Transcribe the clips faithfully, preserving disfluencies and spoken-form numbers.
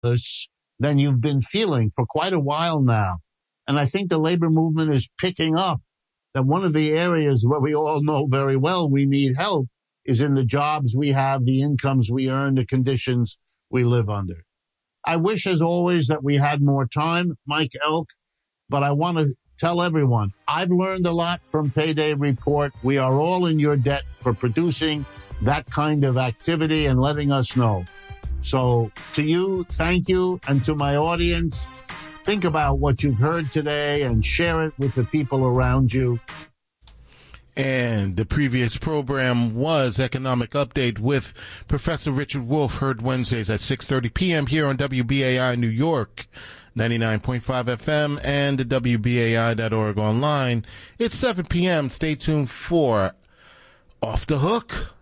than you've been feeling for quite a while now. And I think the labor movement is picking up that one of the areas where we all know very well we need help is in the jobs we have, the incomes we earn, the conditions we live under. I wish, as always, that we had more time, Mike Elk, but I want to tell everyone, I've learned a lot from Payday Report. We are all in your debt for producing that kind of activity and letting us know. So to you, thank you. And to my audience, think about what you've heard today and share it with the people around you. And the previous program was Economic Update with Professor Richard Wolff, heard Wednesdays at six thirty p.m. here on W B A I New York, ninety-nine point five F M, and the W B A I dot org online. It's seven p.m. Stay tuned for Off the Hook.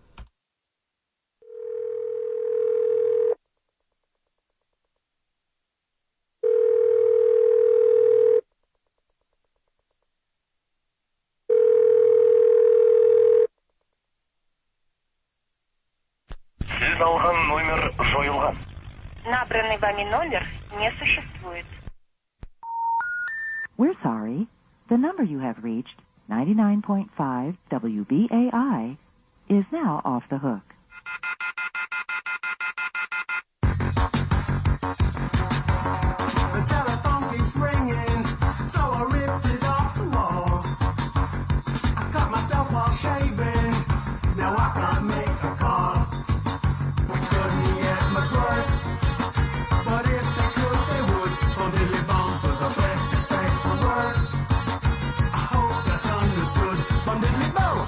Набранный вами номер не существует. We're sorry. The number you have reached, ninety-nine point five W B A I, is now off the hook. The telephone keeps ringing, so I ripped it off the wall. I cut myself while shaving, now I can't make a call. Couldn't get much worse, but if they could, they would. From the live on for the best, expect the worst. I hope that's understood. From the live on.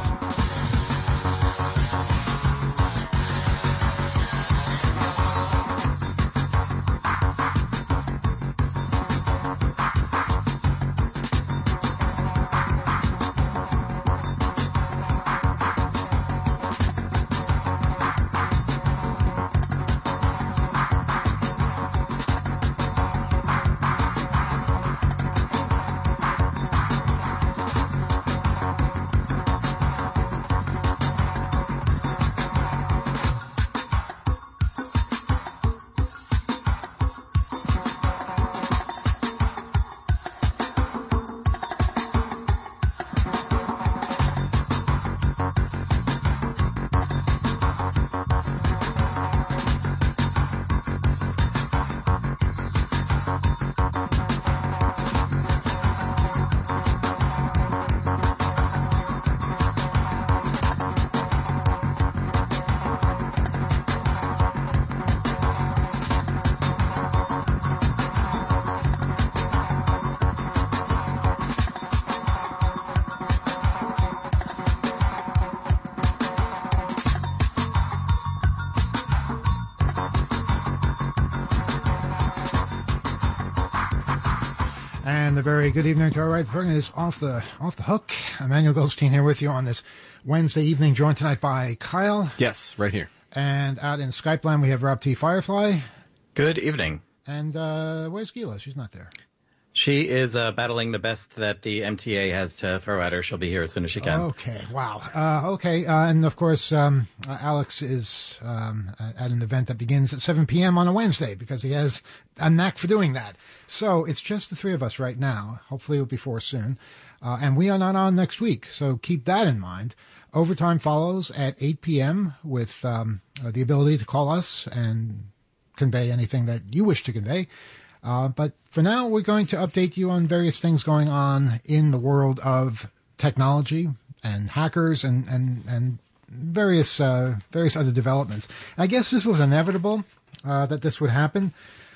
And a very good evening to our right. The program is off the off the hook. Emmanuel Goldstein here with you on this Wednesday evening, joined tonight by Kyle. Yes, right here. And out in Skype land, we have Rob T. Firefly. Good evening. And uh, where's Gila? She's not there. She is uh, battling the best that the M T A has to throw at her. She'll be here as soon as she can. Okay, wow. Uh, okay, uh, and of course, um, uh, Alex is um, at an event that begins at seven p.m. on a Wednesday because he has a knack for doing that. So it's just the three of us right now. Hopefully it'll be four soon. Uh, and we are not on next week, so keep that in mind. Overtime follows at eight p.m. with um, uh, the ability to call us and convey anything that you wish to convey. Uh, but for now, we're going to update you on various things going on in the world of technology and hackers and, and, and various, uh, various other developments. I guess this was inevitable, uh, that this would happen.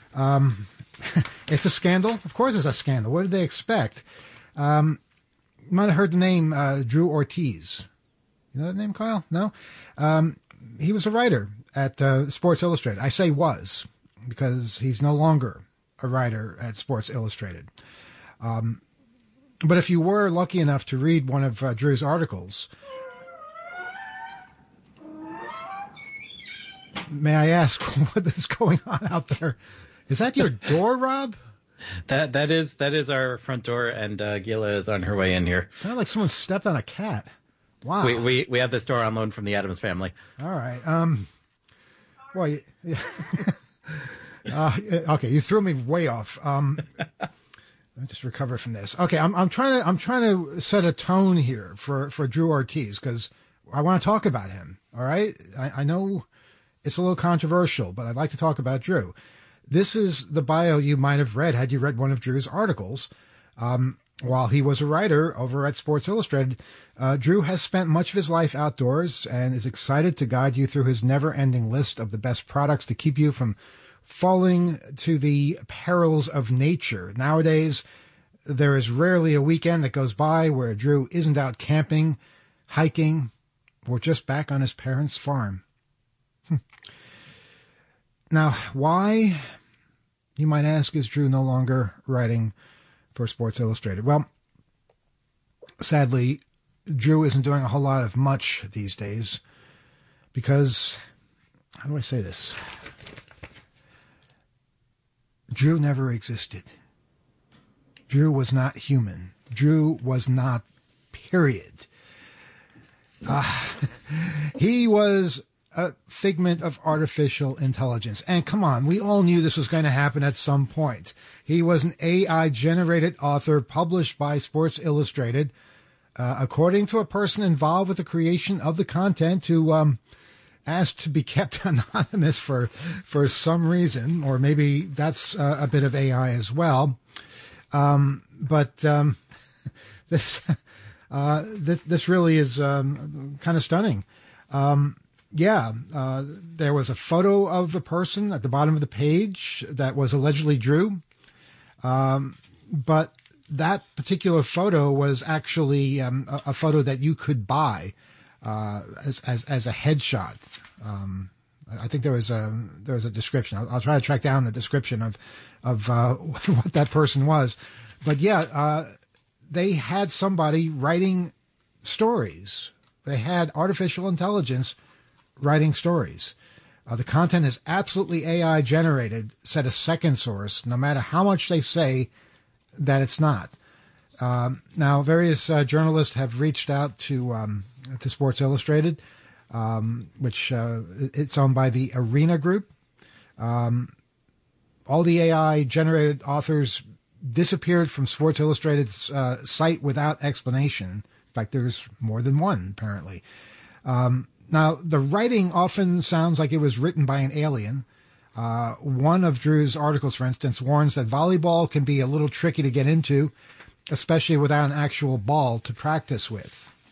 Um, it's a scandal. Of course it's a scandal. What did they expect? Um, you might have heard the name, uh, Drew Ortiz. You know that name, Kyle? No? Um, he was a writer at, uh, Sports Illustrated. I say was, because he's no longer a writer at Sports Illustrated. Um, but if you were lucky enough to read one of uh, Drew's articles, may I ask what is going on out there? Is that your door, Rob? That that is that is our front door, and uh, Gila is on her way in here. Sounded like someone stepped on a cat. Wow. We we we have this door on loan from the Addams family. All right. Um. Well, you, Uh, okay, you threw me way off. Um, let me just recover from this. Okay, I'm, I'm trying to I'm trying to set a tone here for, for Drew Ortiz because I want to talk about him. All right, I, I know it's a little controversial, but I'd like to talk about Drew. This is the bio you might have read had you read one of Drew's articles. Um, while he was a writer over at Sports Illustrated, uh, Drew has spent much of his life outdoors and is excited to guide you through his never-ending list of the best products to keep you from falling to the perils of nature. Nowadays, there is rarely a weekend that goes by where Drew isn't out camping, hiking, or just back on his parents' farm. Now, why, you might ask, is Drew no longer writing for Sports Illustrated? Well, sadly, Drew isn't doing a whole lot of much these days because, how do I say this? Drew never existed. Drew was not human. Drew was not, period. Uh, he was a figment of artificial intelligence. And come on, we all knew this was going to happen at some point. He was an A I-generated author published by Sports Illustrated, uh, according to a person involved with the creation of the content who um, asked to be kept anonymous for for some reason, or maybe that's uh, a bit of A I as well. Um, but um, this, uh, this this really is um, kind of stunning. Um, Yeah, uh, there was a photo of the person at the bottom of the page that was allegedly Drew. Um, but that particular photo was actually um, a, a photo that you could buy uh, as, as as a headshot. Um, I think there was a there was a description. I'll, I'll try to track down the description of of uh, what that person was. But yeah, uh, they had somebody writing stories. They had artificial intelligence writing stories. Uh, the content is absolutely A I generated, said a second source, no matter how much they say that it's not. Um, now, various uh, journalists have reached out to um, to Sports Illustrated, um, which uh, it's owned by the Arena Group. Um, all the A I generated authors disappeared from Sports Illustrated's uh, site without explanation. In fact, there's more than one, apparently. Um, Now, the writing often sounds like it was written by an alien. Uh, one of Drew's articles, for instance, warns that volleyball can be a little tricky to get into, especially without an actual ball to practice with.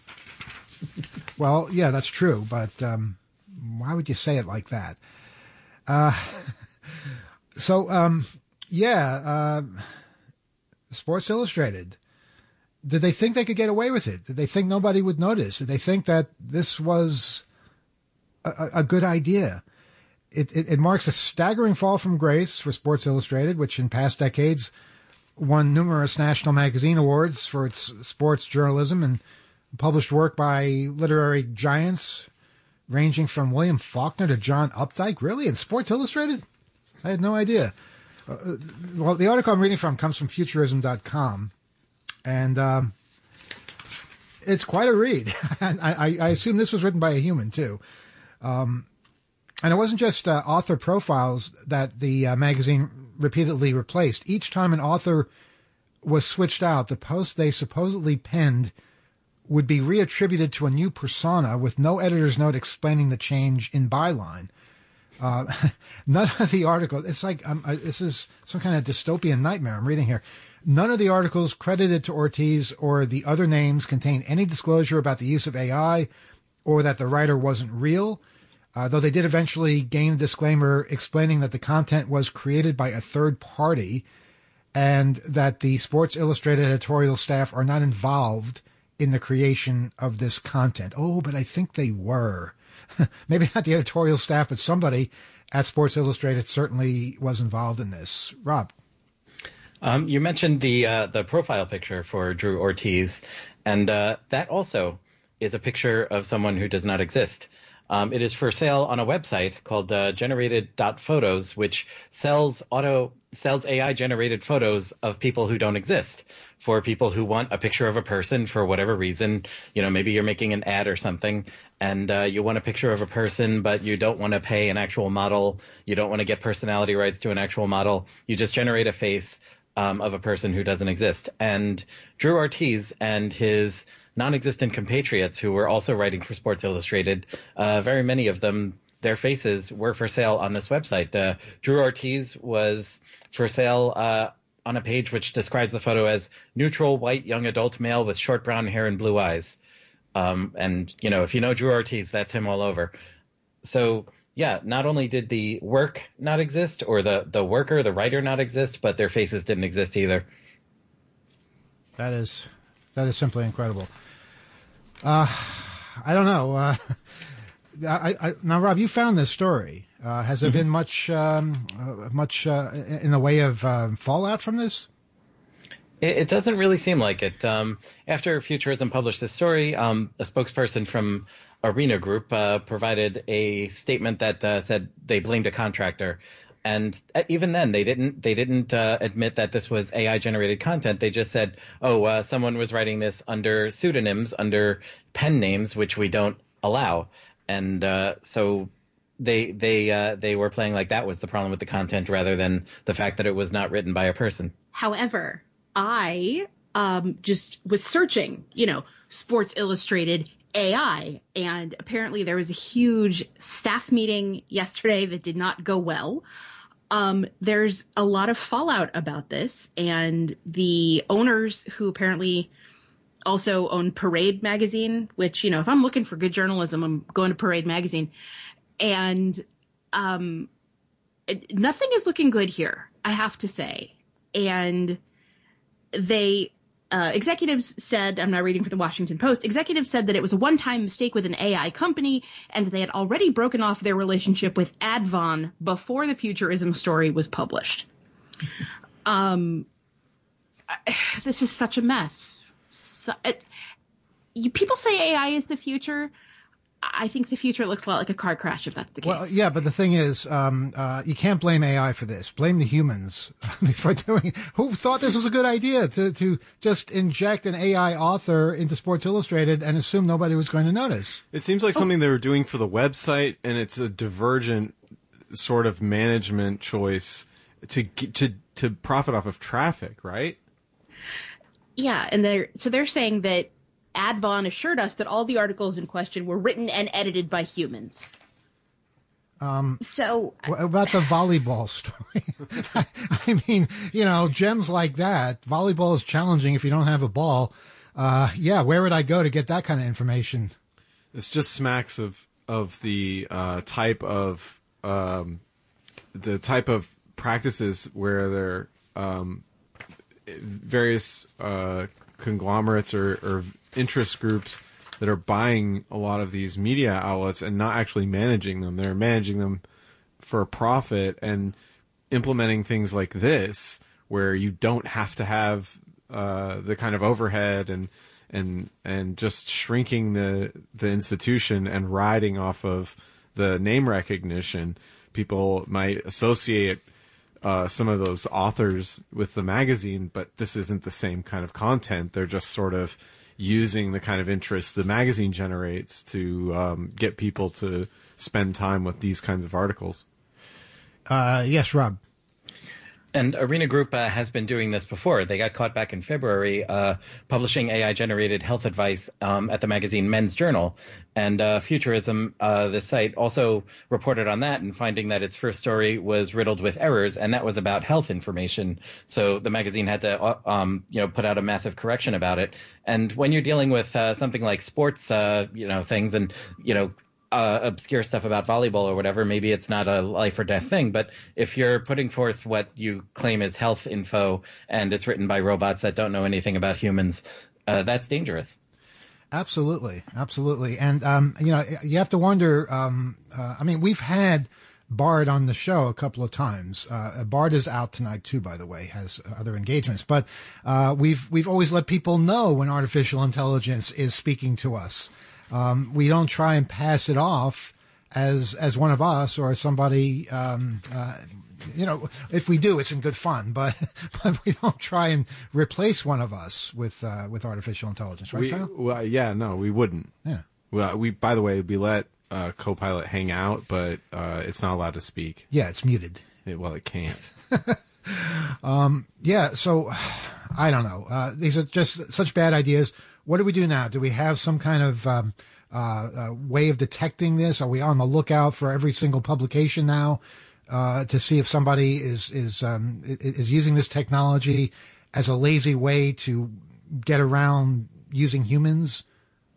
Well, yeah, that's true, but um, why would you say it like that? Uh, so, um, yeah, uh, Sports Illustrated. Did they think they could get away with it? Did they think nobody would notice? Did they think that this was a, a good idea? It, it, it marks a staggering fall from grace for Sports Illustrated, which in past decades won numerous national magazine awards for its sports journalism and published work by literary giants ranging from William Faulkner to John Updike. Really? In Sports Illustrated? I had no idea. Uh, well, the article I'm reading from comes from futurism dot com. And um, it's quite a read. I, I assume this was written by a human, too. Um, and it wasn't just uh, author profiles that the uh, magazine repeatedly replaced. Each time an author was switched out, the post they supposedly penned would be reattributed to a new persona with no editor's note explaining the change in byline. Uh, none of the articles, it's like, um, this is some kind of dystopian nightmare I'm reading here. None of the articles credited to Ortiz or the other names contain any disclosure about the use of A I or that the writer wasn't real, uh, though they did eventually gain a disclaimer explaining that the content was created by a third party and that the Sports Illustrated editorial staff are not involved in the creation of this content. Oh, but I think they were. Maybe not the editorial staff, but somebody at Sports Illustrated certainly was involved in this. Rob. Um, you mentioned the uh, the profile picture for Drew Ortiz, and uh, that also is a picture of someone who does not exist. Um, it is for sale on a website called uh, generated dot photos, which sells auto sells A I generated photos of people who don't exist. For people who want a picture of a person for whatever reason, you know, maybe you're making an ad or something, and uh, you want a picture of a person, but you don't want to pay an actual model. You don't want to get personality rights to an actual model. You just generate a face um, of a person who doesn't exist. And Drew Ortiz and his non-existent compatriots who were also writing for Sports Illustrated, uh, very many of them, their faces were for sale on this website. Uh, Drew Ortiz was for sale uh, on a page which describes the photo as neutral white young adult male with short brown hair and blue eyes. Um, and, you know, if you know Drew Ortiz, that's him all over. So, yeah, not only did the work not exist or the, the worker, the writer not exist, but their faces didn't exist either. That is, that is simply incredible. Uh, I don't know. Uh, I, I, now, Rob, you found this story. Uh, has there been much, um, uh, much uh, in the way of um, fallout from this? It, it doesn't really seem like it. Um, after Futurism published this story, um, a spokesperson from Arena Group uh, provided a statement that uh, said they blamed a contractor. And even then, they didn't they didn't uh, admit that this was A I-generated content. They just said, oh, uh, someone was writing this under pseudonyms, under pen names, which we don't allow. And uh, so they they uh, they were playing like that was the problem with the content rather than the fact that it was not written by a person. However, I um, just was searching, you know, Sports Illustrated A I, and apparently there was a huge staff meeting yesterday that did not go well. Um, there's a lot of fallout about this, and the owners who apparently also own Parade magazine, which, you know, if I'm looking for good journalism, I'm going to Parade magazine. And um, it, nothing is looking good here, I have to say. And they uh, executives said, I'm now reading from the Washington Post, executives said that it was a one-time mistake with an A I company and they had already broken off their relationship with Advon before the Futurism story was published. Um, this is such a mess. So, it, you, people say A I is the future. I think the future looks a lot like a car crash if that's the case. Well, yeah, but the thing is, um, uh, you can't blame A I for this. Blame the humans for doing it. Who thought this was a good idea to, to just inject an A I author into Sports Illustrated and assume nobody was going to notice? It seems like oh. something they were doing for the website, and it's a divergent sort of management choice to to to profit off of traffic, right? Yeah, and they're so they're saying that Advon assured us that all the articles in question were written and edited by humans. Um, so what about the volleyball story? I, I mean, you know, gems like that. Volleyball is challenging if you don't have a ball. Uh, yeah, where would I go to get that kind of information? It's just smacks of of the uh, type of um, the type of practices where there um, various uh, conglomerates or, or interest groups that are buying a lot of these media outlets and not actually managing them. They're managing them for a profit and implementing things like this where you don't have to have uh, the kind of overhead and and and just shrinking the the institution and riding off of the name recognition. People might associate uh, some of those authors with the magazine, but this isn't the same kind of content. They're just sort of using the kind of interest the magazine generates to um, get people to spend time with these kinds of articles. Uh, yes, Rob. And Arena Group uh, has been doing this before. They got caught back in February uh, publishing A I-generated health advice um, at the magazine Men's Journal. And uh, Futurism, uh, the site, also reported on that and finding that its first story was riddled with errors, and that was about health information. So the magazine had to, uh, um, you know, put out a massive correction about it. And when you're dealing with uh, something like sports, uh, you know, things and, you know, Uh, obscure stuff about volleyball or whatever, maybe it's not a life or death thing, but if you're putting forth what you claim is health info and it's written by robots that don't know anything about humans, uh, that's dangerous. Absolutely. Absolutely. And, um, you know, you have to wonder, um, uh, I mean, we've had Bard on the show a couple of times. Uh, Bard is out tonight too, by the way, has other engagements, but, uh, we've, we've always let people know when artificial intelligence is speaking to us. Um, we don't try and pass it off as as one of us or somebody. Um, uh, you know, if we do, it's in good fun, but but we don't try and replace one of us with uh, with artificial intelligence, right, we, Kyle? Well, yeah, no, we wouldn't. Yeah. Well, we by the way, we let uh, Copilot hang out, but uh, it's not allowed to speak. Yeah, it's muted. It, well, it can't. um, yeah, so I don't know. Uh, these are just such bad ideas. What do we do now? Do we have some kind of um, uh, uh, way of detecting this? Are we on the lookout for every single publication now uh, to see if somebody is is um, is using this technology as a lazy way to get around using humans?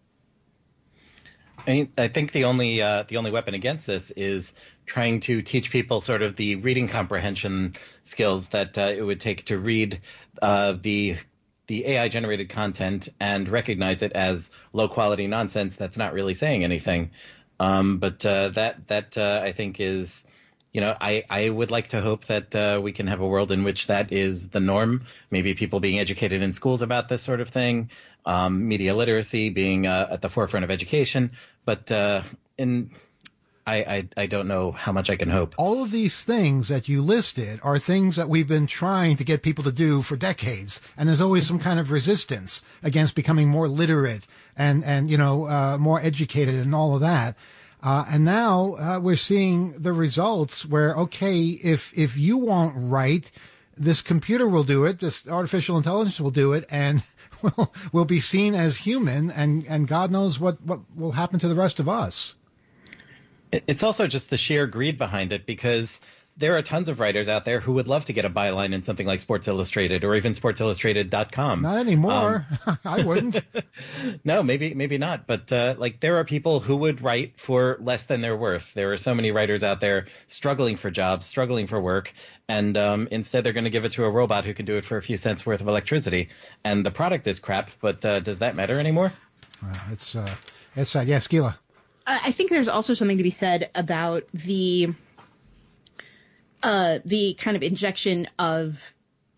I mean, I think the only uh, the only weapon against this is trying to teach people sort of the reading comprehension skills that uh, it would take to read uh, the the A I generated content and recognize it as low quality nonsense that's not really saying anything. Um, but uh, that that uh, I think is, you know, I, I would like to hope that uh, we can have a world in which that is the norm. Maybe people being educated in schools about this sort of thing, um, media literacy being uh, at the forefront of education. But uh, in I, I I don't know how much I can hope. All of these things that you listed are things that we've been trying to get people to do for decades, and there's always some kind of resistance against becoming more literate and and you know uh, more educated and all of that. Uh, and now uh, we're seeing the results where, okay, if if you won't write, this computer will do it, this artificial intelligence will do it, and we'll, we'll be seen as human, and, and God knows what, what will happen to the rest of us. It's also just the sheer greed behind it, because there are tons of writers out there who would love to get a byline in something like Sports Illustrated or even sports illustrated dot com. Not anymore. Um, I wouldn't. No, maybe maybe not. But uh, like there are people who would write for less than their worth. There are so many writers out there struggling for jobs, struggling for work. And um, instead they're going to give it to a robot who can do it for a few cents worth of electricity. And the product is crap. But uh, does that matter anymore? Uh, it's uh, it's uh, yeah, Skila. I think there's also something to be said about the uh, the kind of injection of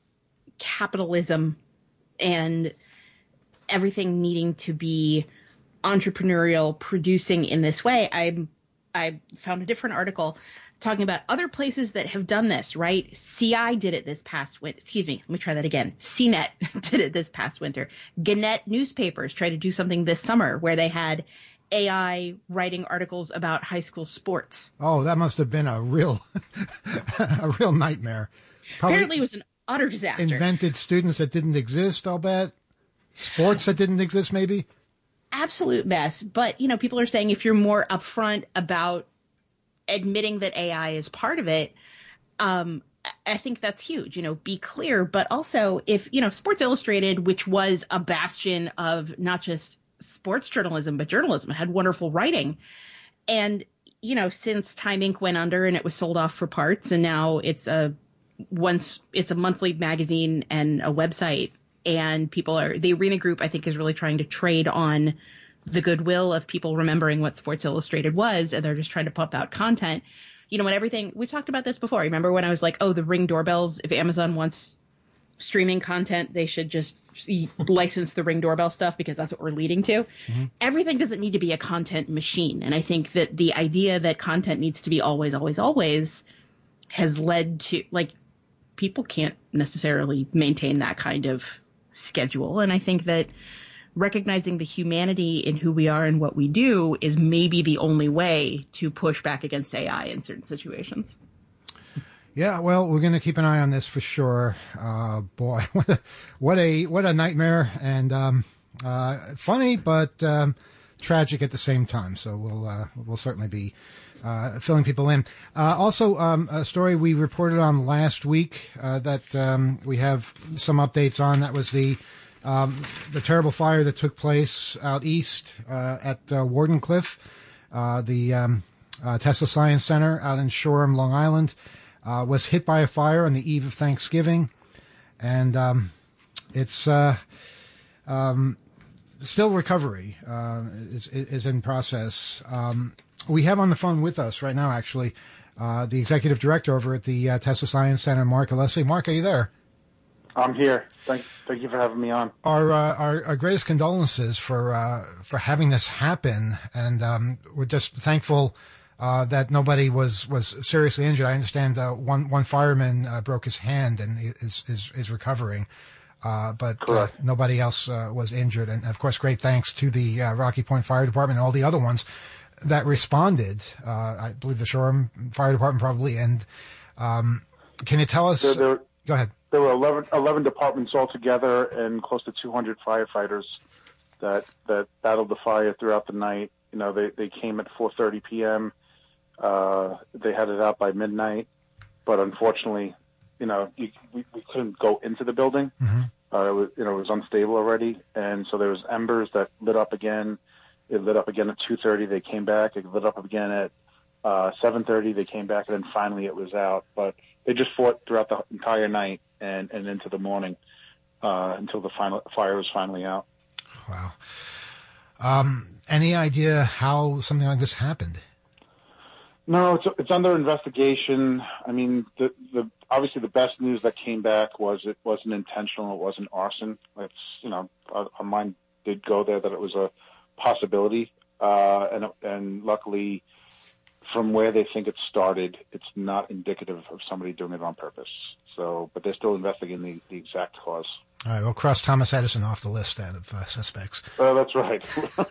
capitalism and everything needing to be entrepreneurial, producing in this way. I I found a different article talking about other places that have done this, right? C I did it this past winter. Excuse me, let me try that again. C net did it this past winter. Gannett newspapers tried to do something this summer where they had A I writing articles about high school sports. Oh, that must have been a real, a real nightmare. Probably Apparently it was an utter disaster. Invented students that didn't exist, I'll bet. Sports that didn't exist, maybe. Absolute mess. But, you know, people are saying if you're more upfront about admitting that A I is part of it, um, I think that's huge. You know, be clear. But also, if, you know, Sports Illustrated, which was a bastion of not just sports journalism, but journalism, it had wonderful writing. And, you know, since Time Incorporated went under and it was sold off for parts, and now it's a once it's a monthly magazine and a website, and people are, the Arena Group, I think, is really trying to trade on the goodwill of people remembering what Sports Illustrated was, and they're just trying to pump out content. You know, when everything, we talked about this before. Remember when I was like, oh, the Ring doorbells, if Amazon wants streaming content, they should just license the Ring doorbell stuff because that's what we're leading to. Mm-hmm. Everything doesn't need to be a content machine. And I think that the idea that content needs to be always, always, always has led to, like, people can't necessarily maintain that kind of schedule. And I think that recognizing the humanity in who we are and what we do is maybe the only way to push back against A I in certain situations. Yeah, well, we're going to keep an eye on this for sure. Uh, boy, what a, what a what a nightmare, and um, uh, funny, but um, tragic at the same time. So we'll uh, we'll certainly be uh, filling people in. Uh, also, um, a story we reported on last week uh, that um, we have some updates on. That was the um, the terrible fire that took place out east uh, at uh, Wardenclyffe, uh, the um, uh, Tesla Science Center out in Shoreham, Long Island. Uh, was hit by a fire on the eve of Thanksgiving, and um, it's uh, um, still recovery uh, is, is in process. Um, we have on the phone with us right now, actually, uh, the executive director over at the uh, Tesla Science Center, Mark Alessi. Mark, are you there? I'm here. Thank, thank you for having me on. Our uh, our, our greatest condolences for uh, for having this happen, and um, we're just thankful uh, that nobody was, was seriously injured. I understand uh, one one fireman uh, broke his hand and is is, is recovering, uh, but uh, nobody else uh, was injured. And of course, great thanks to the uh, Rocky Point Fire Department and all the other ones that responded. Uh, I believe the Shoreham Fire Department probably. And um, can you tell us? There, there, go ahead. There were eleven, eleven departments altogether and close to two hundred firefighters that that battled the fire throughout the night. You know, they, they came at four thirty p.m. Uh, they had it out by midnight, but unfortunately, you know, you, we, we couldn't go into the building. Mm-hmm. Uh, it was, you know, it was unstable already, and so there was embers that lit up again. It lit up again at two thirty. They came back. It lit up again at uh, seven thirty. They came back, and then finally it was out. But they just fought throughout the entire night and, and into the morning uh, until the final fire was finally out. Wow. Um, any idea how something like this happened? No, it's it's under investigation. I mean, the the obviously the best news that came back was it wasn't intentional. It wasn't arson. It's, you know, our, our mind did go there that it was a possibility, uh, and and luckily, from where they think it started, it's not indicative of somebody doing it on purpose. So, but they're still investigating the, the exact cause. All right, we'll cross Thomas Edison off the list then of uh, suspects. Uh, that's right.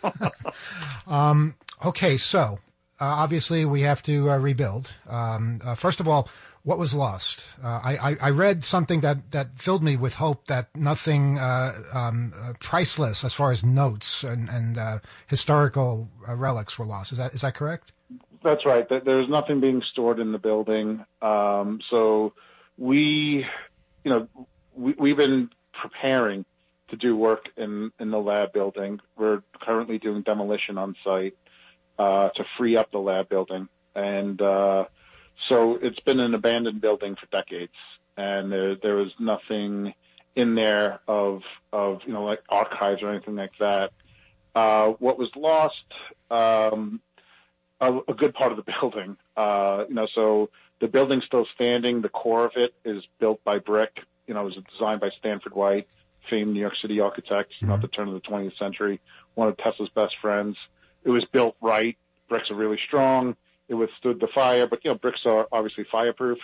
um, okay, so uh, obviously we have to uh, rebuild. Um, uh, first of all, what was lost? Uh, I, I, I read something that, that filled me with hope that nothing uh, um, uh, priceless as far as notes and, and uh, historical uh, relics were lost. Is that is that correct? That's right. There's nothing being stored in the building. Um, so we, you know, we, we've been preparing to do work in, in the lab building. We're currently doing demolition on site uh, to free up the lab building. And uh, so it's been an abandoned building for decades. And there, there was nothing in there of, of, you know, like archives or anything like that. Uh, what was lost, um, a, a good part of the building, uh, you know, so the building's still standing. The core of it is built by brick. You know, it was designed by Stanford White, famed New York City architect, you know, at the turn of the twentieth century, one of Tesla's best friends. It was built right. Bricks are really strong. It withstood the fire, but, you know, bricks are obviously fireproof.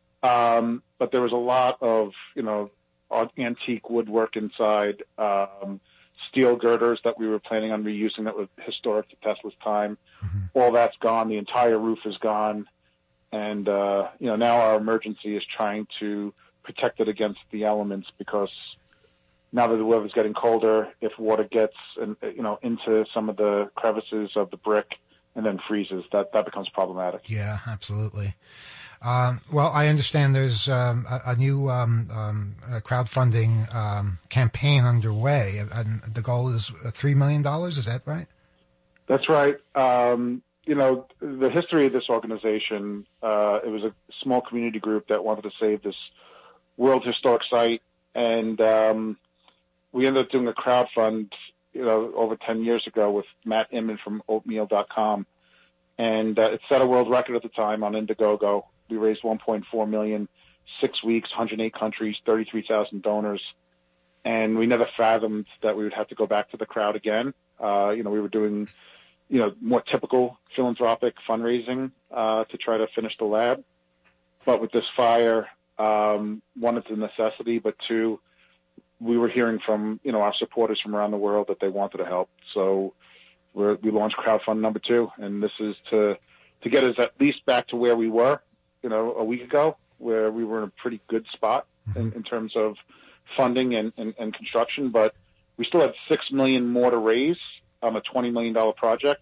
Um, but there was a lot of, you know, antique woodwork inside, um, steel girders that we were planning on reusing that were historic to Tesla's time. Mm-hmm. All that's gone. The entire roof is gone. And, uh, you know, now our emergency is trying to protect it against the elements, because now that the weather's getting colder, if water gets, you know, into some of the crevices of the brick and then freezes, that, that becomes problematic. Yeah, absolutely. Um, well, I understand there's um, a, a new um, um, a crowdfunding um, campaign underway, and the goal is three million dollars. Is that right? That's right. Um, you know, the history of this organization, uh, it was a small community group that wanted to save this World Historic Site, and um, we ended up doing a crowdfund, you know, over ten years ago with Matt Inman from oatmeal dot com, and uh, it set a world record at the time on Indiegogo. We raised one point four million dollars, six weeks, one hundred eight countries, thirty-three thousand donors, and we never fathomed that we would have to go back to the crowd again. Uh, you know, we were doing, you know, more typical philanthropic fundraising uh, to try to finish the lab, but with this fire, um, one, it's a necessity, but two, we were hearing from, you know, our supporters from around the world that they wanted to help. So we're, we launched crowdfund number two, and this is to to get us at least back to where we were, you know, a week ago, where we were in a pretty good spot in, in terms of funding and, and, and construction, but we still had six million dollars more to raise on a twenty million dollars project.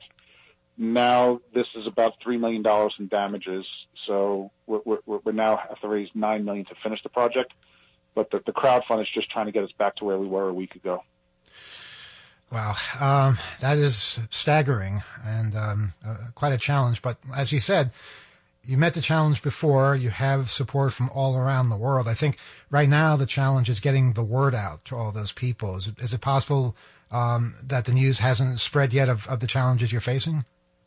Now this is about three million dollars in damages, so we're, we're, we now have to raise nine million dollars to finish the project. But the, the crowdfund is just trying to get us back to where we were a week ago. Wow, um, that is staggering and um, uh, quite a challenge. But as you said, you met the challenge before. You have support from all around the world. I think right now the challenge is getting the word out to all those people. Is it, is it possible um, that the news hasn't spread yet of, of the challenges you're facing?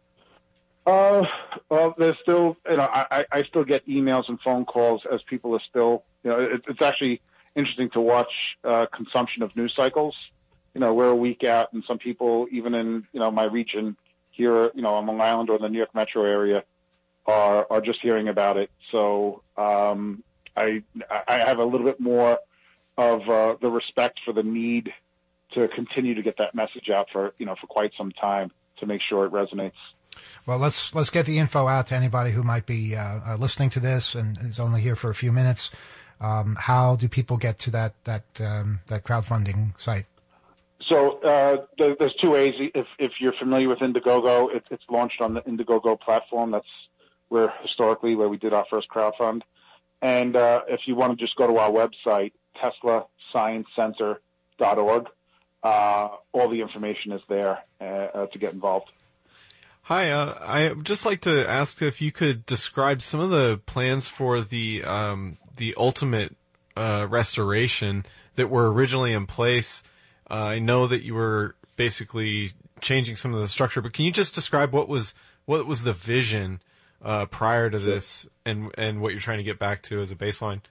Uh, well, there's still, you know, I, I still get emails and phone calls as people are still, you know, it, it's actually interesting to watch uh, consumption of news cycles. You know, we're a week out, and some people, even in, you know, my region here, you know, on Long Island or in the New York metro area are are just hearing about it. So um, I I have a little bit more of uh, the respect for the need to continue to get that message out for, you know, for quite some time to make sure it resonates. Well, let's let's get the info out to anybody who might be uh, uh, listening to this and is only here for a few minutes. Um, how do people get to that that um, that crowdfunding site? So uh, there, there's two ways. If if you're familiar with Indiegogo, it, it's launched on the Indiegogo platform. That's where historically where we did our first crowdfund. And uh, if you want to just go to our website, tesla science center dot org, uh, all the information is there uh, uh, to get involved. Hi, uh, I'd just like to ask if you could describe some of the plans for the um, the ultimate uh, restoration that were originally in place. Uh, I know that you were basically changing some of the structure, but can you just describe what was what was the vision uh, prior to this, and and what you're trying to get back to as a baseline?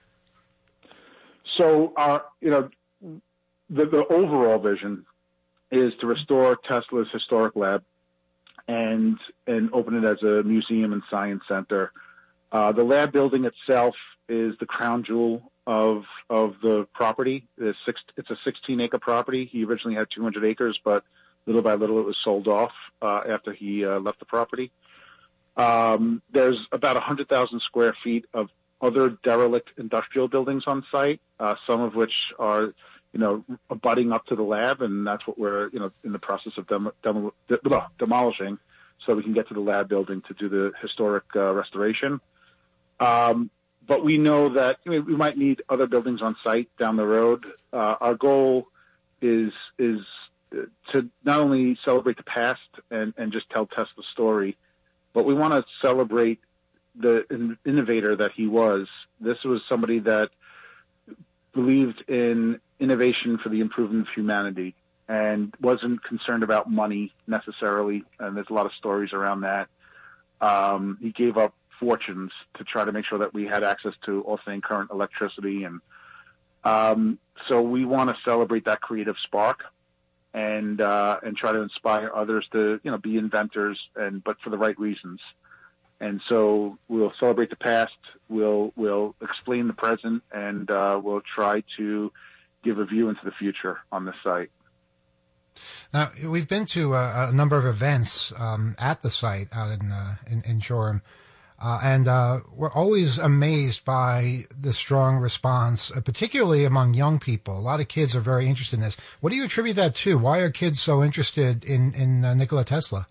So, our you know, the the overall vision is to restore Tesla's historic lab and and open it as a museum and science center. Uh, the lab building itself is the crown jewel of of the property. It's, six, it's a sixteen acre property. He originally had two hundred acres, but little by little it was sold off uh, after he uh, left the property. Um, there's about one hundred thousand square feet of other derelict industrial buildings on site, uh, some of which are, you know, abutting up to the lab, and that's what we're, you know, in the process of dem- dem- de- demolishing, so we can get to the lab building to do the historic uh, restoration. Um, but we know that, I mean, we might need other buildings on site down the road. Uh, our goal is is to not only celebrate the past and, and just tell Tesla's story, but we want to celebrate the in- innovator that he was. This was somebody that believed in innovation for the improvement of humanity and wasn't concerned about money necessarily. And there's a lot of stories around that. Um, he gave up fortunes to try to make sure that we had access to all-thing current electricity. And um, so we want to celebrate that creative spark and uh, and try to inspire others to, you know, be inventors, and but for the right reasons. And so we'll celebrate the past, we'll we'll explain the present, and uh, we'll try to give a view into the future on this site. Now, we've been to a, a number of events um, at the site out in uh, in, in Shoreham, uh, and uh, we're always amazed by the strong response, uh, particularly among young people. A lot of kids are very interested in this. What do you attribute that to? Why are kids so interested in, in uh, Nikola Tesla?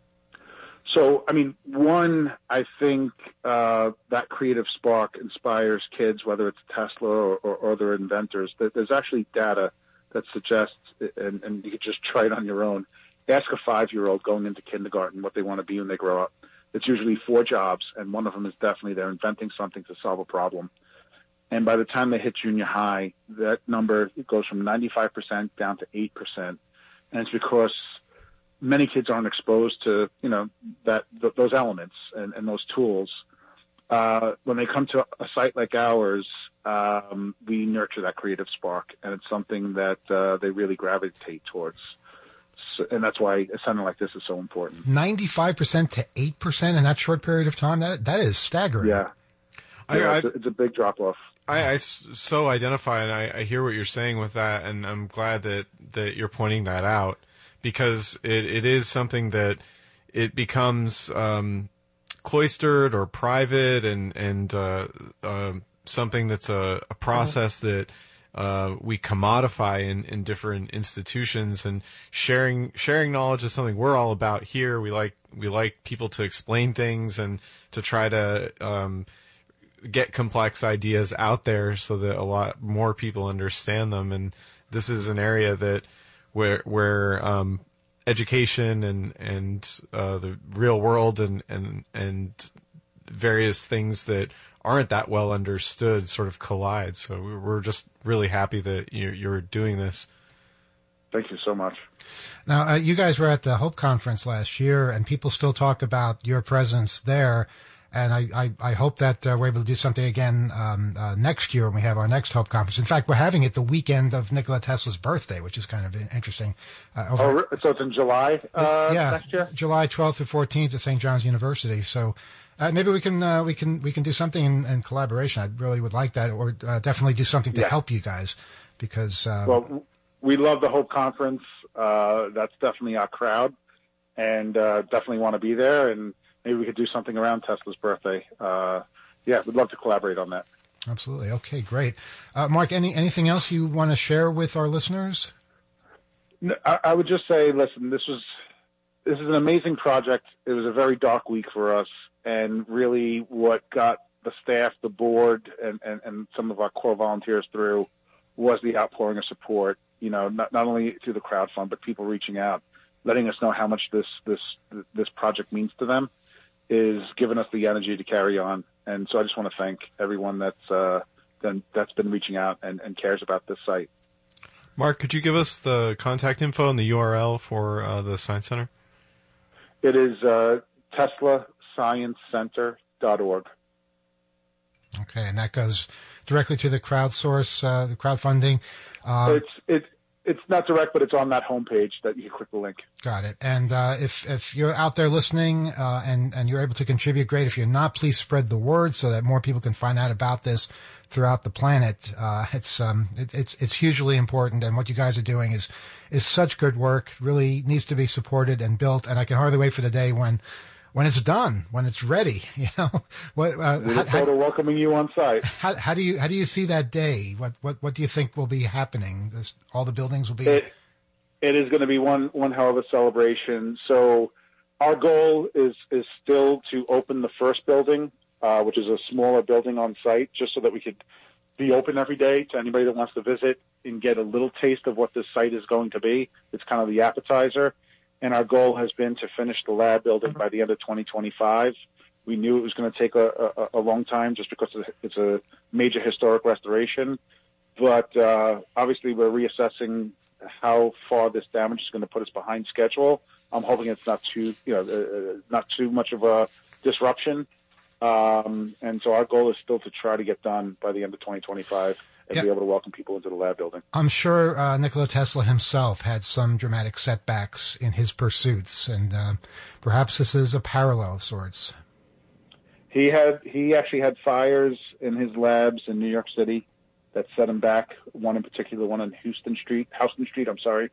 So, I mean, one, I think uh, that creative spark inspires kids, whether it's Tesla or, or other inventors. There's actually data that suggests, and, and you can just try it on your own, ask a five-year-old going into kindergarten what they want to be when they grow up. It's usually four jobs, and one of them is definitely they're inventing something to solve a problem. And by the time they hit junior high, that number it goes from ninety-five percent down to eight percent. And it's because many kids aren't exposed to, you know, that th- those elements and, and those tools. Uh, when they come to a site like ours, um, we nurture that creative spark, and it's something that uh, they really gravitate towards. So, and that's why a center like this is so important. ninety-five percent to eight percent in that short period of time? That That is staggering. Yeah. I, yeah I, it's, a, it's a big drop-off. I, I so identify, and I, I hear what you're saying with that, and I'm glad that, that you're pointing that out, because it, it is something that it becomes um, cloistered or private, and and uh, uh, something that's a, a process that uh, we commodify in, in different institutions. And sharing sharing knowledge is something we're all about here. We like we like people to explain things and to try to um, get complex ideas out there so that a lot more people understand them. And this is an area that where where um, education and and uh, the real world and, and and various things that aren't that well understood sort of collide. So we're just really happy that you're, you're doing this. Thank you so much. Now, uh, you guys were at the Hope Conference last year, and people still talk about your presence there And I, I, I hope that uh, we're able to do something again um, uh, next year when we have our next Hope Conference. In fact, we're having it the weekend of Nikola Tesla's birthday, which is kind of interesting. Uh, over Oh, re- so it's in July uh, yeah, next year? July twelfth through fourteenth at Saint John's University. So uh, maybe we can uh, we can we can do something in, in collaboration. I really would like that, or uh, definitely do something to Yeah. help you guys, because um, Well, w- we love the Hope Conference. Uh, that's definitely our crowd, and uh, definitely want to be there. And maybe we could do something around Tesla's birthday. Uh, yeah, we'd love to collaborate on that. absolutely. Okay, great. Uh, Mark, any anything else you want to share with our listeners? No, I, I would just say, listen, this was this is an amazing project. It was a very dark week for us, and really what got the staff, the board, and, and, and some of our core volunteers through was the outpouring of support. You know, not not only through the crowdfund, but people reaching out, letting us know how much this this this project means to them, is giving us the energy to carry on. And so I just want to thank everyone that's uh, been, that's been reaching out and, and cares about this site. Mark, could you give us the contact info and the U R L for uh, the Science Center? It is uh, Tesla Science Center dot org. Okay, and that goes directly to the crowdsource, uh, the crowdfunding. Uh, It's it's it's not direct, but it's on that homepage that you can click the link. Got it. And uh, if if you're out there listening uh, and and you're able to contribute, great. If you're not, please spread the word so that more people can find out about this throughout the planet. Uh, it's um it, it's it's hugely important, and what you guys are doing is is such good work. Really needs to be supported and built. And I can hardly wait for the day when when it's done, when it's ready. You know, what uh, We how, look forward how, to welcoming you on site. how, how do you how do you see that day? What what what do you think will be happening? This, all the buildings will be. It, it is going to be one one hell of a celebration. So our goal is is still to open the first building, uh, which is a smaller building on site, just so that we could be open every day to anybody that wants to visit and get a little taste of what this site is going to be. It's kind of the appetizer. And our goal has been to finish the lab building by the end of twenty twenty-five. We knew it was going to take a, a, a long time just because it's a major historic restoration. But uh, obviously we're reassessing how far this damage is going to put us behind schedule. I'm hoping it's not too, you know, uh, not too much of a disruption. Um, and so our goal is still to try to get done by the end of twenty twenty-five and Yeah. be able to welcome people into the lab building. I'm sure uh, Nikola Tesla himself had some dramatic setbacks in his pursuits, and uh, perhaps this is a parallel of sorts. He had he actually had fires in his labs in New York City that set him back. One in particular, one on Houston Street, Houston Street. I'm sorry,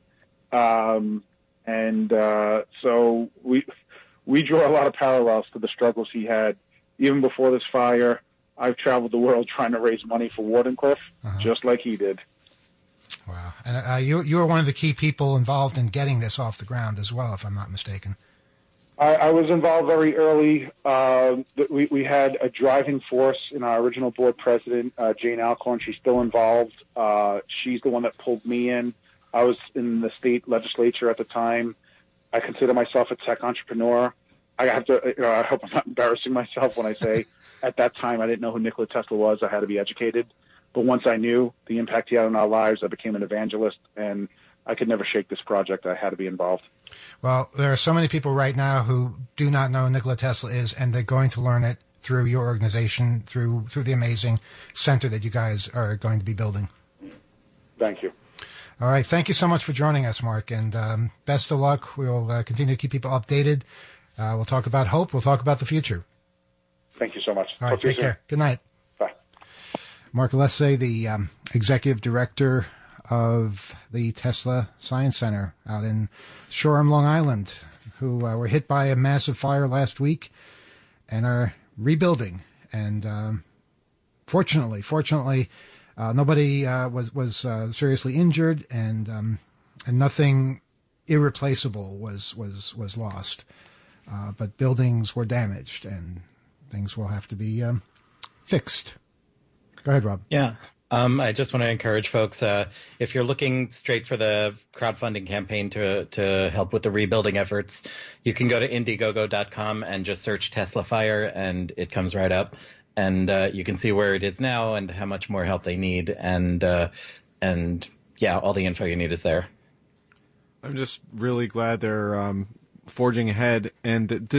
um, and uh, so we we draw a lot of parallels to the struggles he had even before this fire. I've traveled the world trying to raise money for Wardenclyffe, Uh-huh. just like he did. Wow. And uh, you you were one of the key people involved in getting this off the ground as well, if I'm not mistaken. I, I was involved very early. Uh, th- we, we had a driving force in our original board president, uh, Jane Alcorn. She's still involved. Uh, she's the one that pulled me in. I was in the state legislature at the time. I consider myself a tech entrepreneur. I have to, you know, I hope I'm not embarrassing myself when I say at that time I didn't know who Nikola Tesla was. I had to be educated. But once I knew the impact he had on our lives, I became an evangelist, and I could never shake this project. I had to be involved. Well, there are so many people right now who do not know who Nikola Tesla is, and they're going to learn it through your organization, through through the amazing center that you guys are going to be building. Thank you. All right. Thank you so much for joining us, Mark, and um, best of luck. We'll uh, continue to keep people updated. Uh, we'll talk about hope. We'll talk about the future. Thank you so much. All right. Talk to you Take soon. care. Good night. Bye. Mark Alessi, the um, executive director of the Tesla Science Center out in Shoreham, Long Island, who uh, were hit by a massive fire last week and are rebuilding. And um, fortunately, fortunately, uh, nobody uh, was was uh, seriously injured, and um, and nothing irreplaceable was was was lost. Uh, but buildings were damaged, and things will have to be um, fixed. Go ahead, Rob. Yeah. Um, I just want to encourage folks, uh, if you're looking straight for the crowdfunding campaign to to help with the rebuilding efforts, you can go to Indiegogo dot com and just search Tesla Fire, and it comes right up. And uh, you can see where it is now and how much more help they need. And, uh, and yeah, all the info you need is there. I'm just really glad they're um, forging ahead, and that this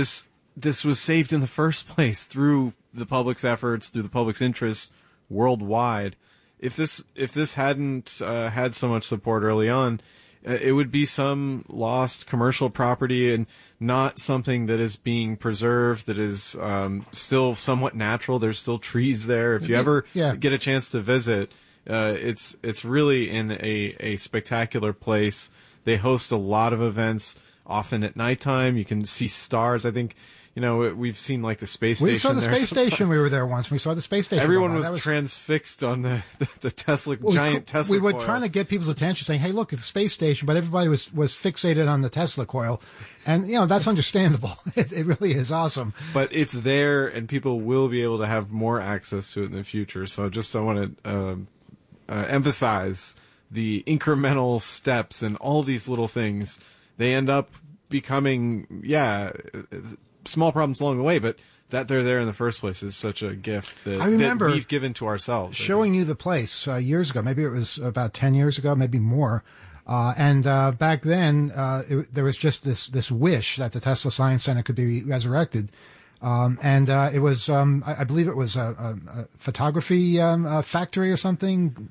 this was saved in the first place through the public's efforts, through the public's interest worldwide. If this if this hadn't uh, had so much support early on, uh, it would be some lost commercial property and not something that is being preserved, that is um, still somewhat natural. There's still trees there. If you ever Yeah. get a chance to visit, uh, it's it's really in a, a spectacular place. They host a lot of events, often at nighttime. You can see stars. I think, you know, we've seen like the space station. We saw the there space sometimes. station. We were there once. We saw the space station. Everyone go by. was, That was transfixed on the, the, the Tesla, Well, we giant cou- Tesla We were coil. trying to get people's attention, saying, "Hey, look, it's the space station," but everybody was was fixated on the Tesla coil, and you know that's understandable. It, it really is awesome. But it's there, and people will be able to have more access to it in the future. So just I want to um, uh, emphasize the incremental steps and all these little things. They end up becoming, yeah, small problems along the way, but that they're there in the first place is such a gift that, I remember that we've given to ourselves. Showing you the place uh, years ago. Maybe it was about ten years ago, maybe more. Uh, and uh, back then, uh, it, there was just this this wish that the Tesla Science Center could be resurrected. Um, and uh, it was, um, I, I believe it was a, a, a photography um, a factory or something.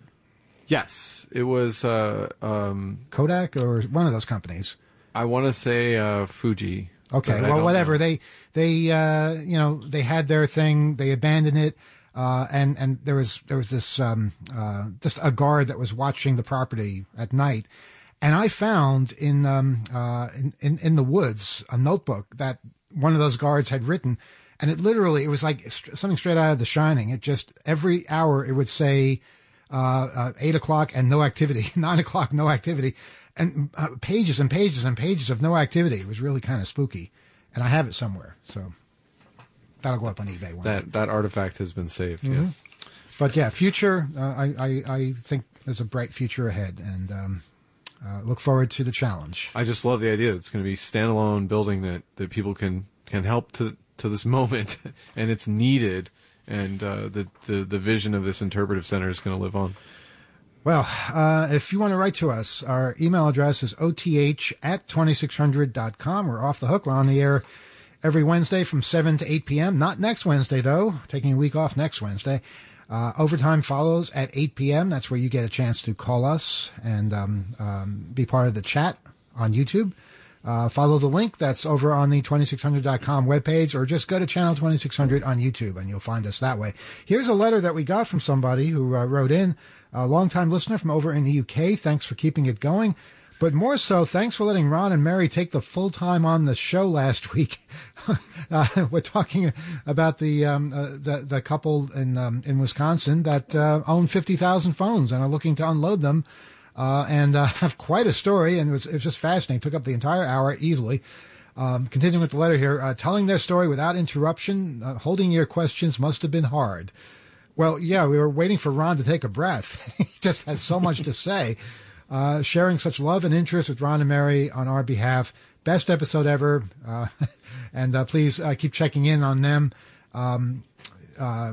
Yes, it was uh, um, Kodak or one of those companies. I want to say uh, Fuji. Okay, but I well, don't whatever. know. They they uh, you know they had their thing. They abandoned it, uh, and and there was there was this um, uh, just a guard that was watching the property at night, and I found in um, uh, in, in in the woods a notebook that one of those guards had written, and it literally it was like st- something straight out of The Shining. It just every hour it would say uh, uh, eight o'clock and no activity, nine o'clock no activity. And uh, pages and pages and pages of no activity. It was really kind of spooky, and I have it somewhere, so that'll go up on eBay one day. That that artifact has been saved. Mhm. Yes. But yeah, future. Uh, I, I I think there's a bright future ahead, and um, uh, look forward to the challenge. I just love the idea that it's going to be a standalone building that, that people can, can help to to this moment, and it's needed, and uh, the, the the vision of this interpretive center is going to live on. Well, uh, if you want to write to us, our email address is O T H at twenty-six hundred dot com. We're off the hook. We're on the air every Wednesday from seven to eight p.m. Not next Wednesday, though. Taking a week off next Wednesday. Uh, overtime follows at eight p.m. That's where you get a chance to call us and um, um, be part of the chat on YouTube. Uh, follow the link that's over on the twenty-six hundred dot com webpage, or just go to channel twenty-six hundred on YouTube and you'll find us that way. Here's a letter that we got from somebody who uh, wrote in. A longtime listener from over in the U K. Thanks for keeping it going. But more so, thanks for letting Ron and Mary take the full time on the show last week. uh, we're talking about the um, uh, the, the couple in um, in Wisconsin that uh, own fifty thousand phones and are looking to unload them, uh, and uh, have quite a story. And it was, it was just fascinating. Took up the entire hour easily. Um, continuing with the letter here, uh, telling their story without interruption, uh, holding your questions must have been hard. Well, yeah, we were waiting for Ron to take a breath. He just had so much to say. Uh, sharing such love and interest with Ron and Mary on our behalf. Best episode ever. Uh, and uh, please uh, keep checking in on them. Um, uh,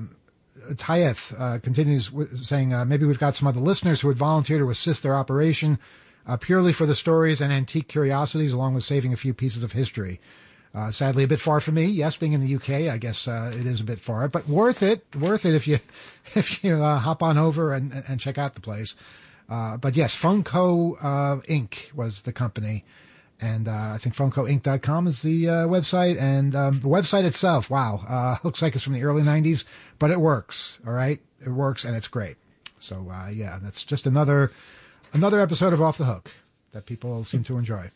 Tayeth uh, continues w- saying, uh, maybe we've got some other listeners who would volunteer to assist their operation uh, purely for the stories and antique curiosities, along with saving a few pieces of history. Uh, sadly, a bit far for me. Yes, being in the U K, I guess uh, it is a bit far, but worth it. Worth it if you if you uh, hop on over and, and check out the place. Uh, but yes, Funko uh, Incorporated was the company, and uh, I think Funko Inc dot com is the uh, website. And um, the website itself, wow, uh, looks like it's from the early nineties, but it works. All right, it works, and it's great. So uh, yeah, that's just another another episode of Off the Hook that people seem to enjoy.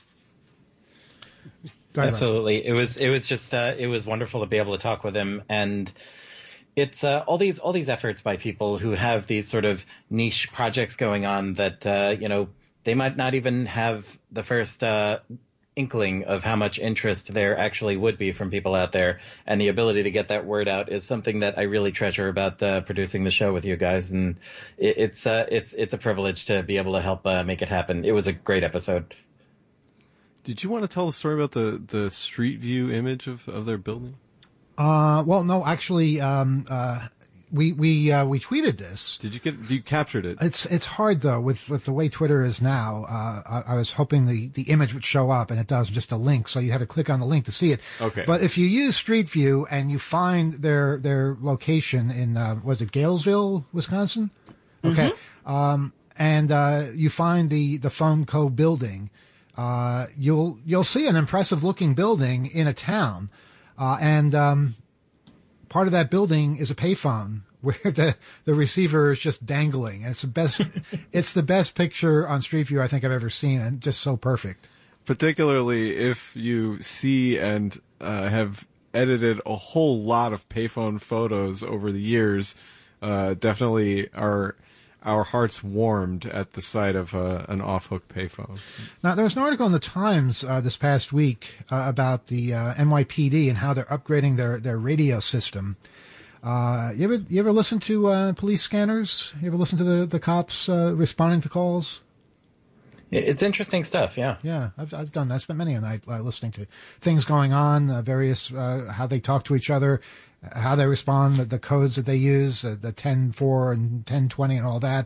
Go ahead, Absolutely. It was it was just uh, it was wonderful to be able to talk with him, and it's uh, all these all these efforts by people who have these sort of niche projects going on that uh, you know, they might not even have the first uh, inkling of how much interest there actually would be from people out there, and the ability to get that word out is something that I really treasure about uh, producing the show with you guys, and it, it's uh, it's it's a privilege to be able to help uh, make it happen. It was a great episode. Did you want to tell the story about the, the street view image of, of their building? Uh, well, no, actually, um, uh, we we uh, we tweeted this. Did you get? You captured it? It's it's hard though with, with the way Twitter is now. Uh, I, I was hoping the, the image would show up, and it does, just a link. So you have to click on the link to see it. Okay. But if you use Street View and you find their their location in uh, was it Galesville, Wisconsin? Okay. Mm-hmm. Um, and uh, you find the the Phone Co. building. Uh, you'll you'll see an impressive looking building in a town, uh, and um, part of that building is a payphone where the, the receiver is just dangling. And it's the best, it's the best picture on Street View I think I've ever seen, and just so perfect. Particularly if you see and uh, have edited a whole lot of payphone photos over the years, uh, definitely our our hearts warmed at the sight of uh, an off-hook payphone. Now, there was an article in the Times uh, this past week uh, about the uh, N Y P D and how they're upgrading their, their radio system. Uh, you ever you ever listen to uh, police scanners? You ever listen to the, the cops uh, responding to calls? It's interesting stuff, yeah. Yeah, I've I've done that. I spent many a night uh, listening to things going on, uh, various uh, how they talk to each other, how they respond, the, the codes that they use, uh, the ten four and ten twenty and all that.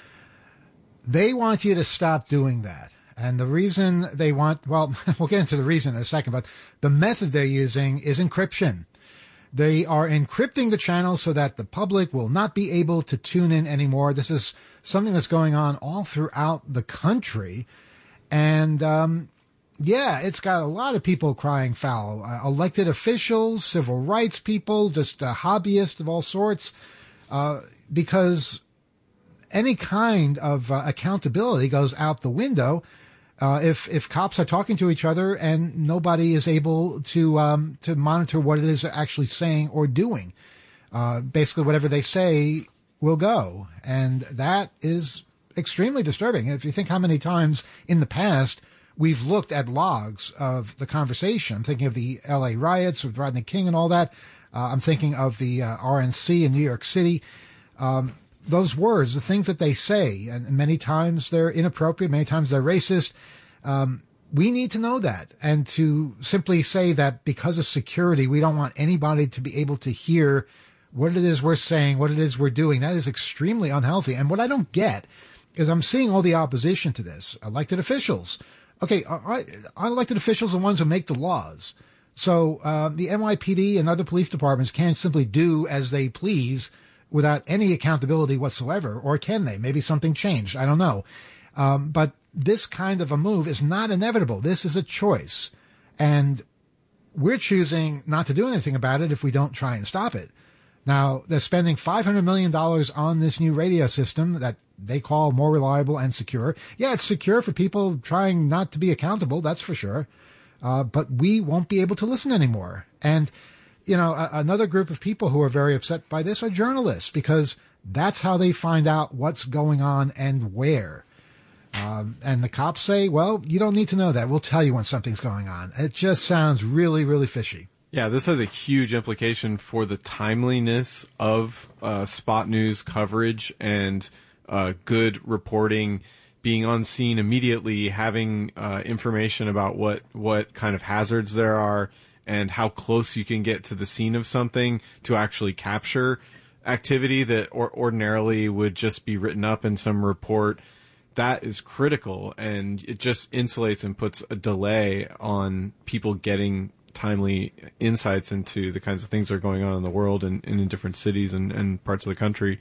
They want you to stop doing that. And the reason they want, well, we'll get into the reason in a second, but the method they're using is encryption. They are encrypting the channel so that the public will not be able to tune in anymore. This is something that's going on all throughout the country. And, um, yeah, it's got a lot of people crying foul. Uh, elected officials, civil rights people, just uh, hobbyists of all sorts, uh, because any kind of uh, accountability goes out the window uh, if if cops are talking to each other and nobody is able to um, to monitor what it is they're actually saying or doing. Uh, basically, whatever they say will go, and that is extremely disturbing. If you think how many times in the past we've looked at logs of the conversation. I'm thinking of the L A riots with Rodney King and all that. Uh, I'm thinking of the uh, R N C in New York City. Um, those words, the things that they say, and many times they're inappropriate, many times they're racist. Um, we need to know that. And to simply say that because of security, we don't want anybody to be able to hear what it is we're saying, what it is we're doing, that is extremely unhealthy. And what I don't get is I'm seeing all the opposition to this. Elected officials. Okay, our elected officials are the ones who make the laws. So uh, the N Y P D and other police departments can't simply do as they please without any accountability whatsoever, or can they? Maybe something changed. I don't know. Um, but this kind of a move is not inevitable. This is a choice. And we're choosing not to do anything about it if we don't try and stop it. Now, they're spending five hundred million dollars on this new radio system that they call more reliable and secure. Yeah, it's secure for people trying not to be accountable, that's for sure. Uh, but we won't be able to listen anymore. And, you know, a- another group of people who are very upset by this are journalists, because that's how they find out what's going on and where. Um, and the cops say, well, you don't need to know that. We'll tell you when something's going on. It just sounds really, really fishy. Yeah, this has a huge implication for the timeliness of uh, spot news coverage and uh, good reporting, being on scene immediately, having uh, information about what, what kind of hazards there are and how close you can get to the scene of something to actually capture activity that or- ordinarily would just be written up in some report. That is critical, and it just insulates and puts a delay on people getting timely insights into the kinds of things that are going on in the world and, and in different cities and, and parts of the country.